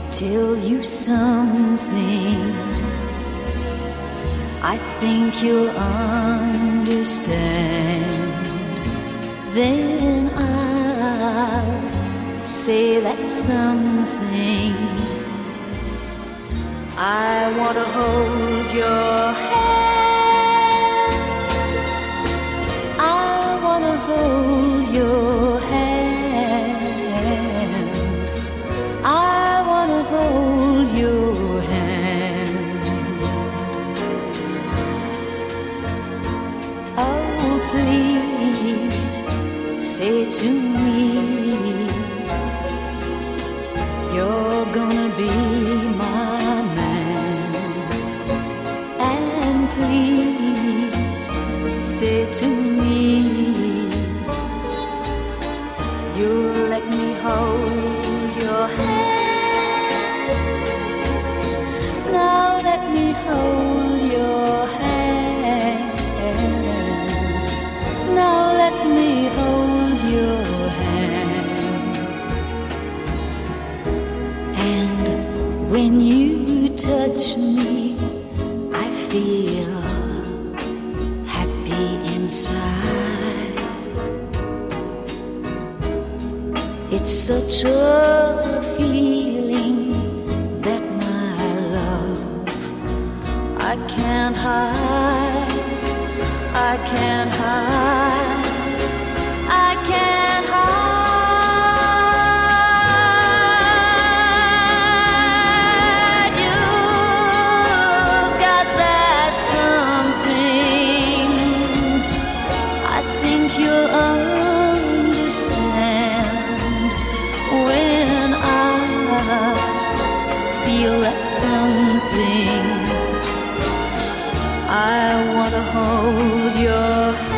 tell you something I think you'll understand. Then I'll say that something. I want to hold your hand. I want to hold your hand. I want to hold your hand. Oh, please say to me, you're gonna be my man. And please say to me, you'll let me hold your hand. Now let me hold your hand. Now let me hold your hand. And when you touch me, I feel happy inside. It's such a feeling that my love I can't hide. I can't hide. I can't hide. You got that something. I think you'll understand when I feel that something. I want to hold your hand.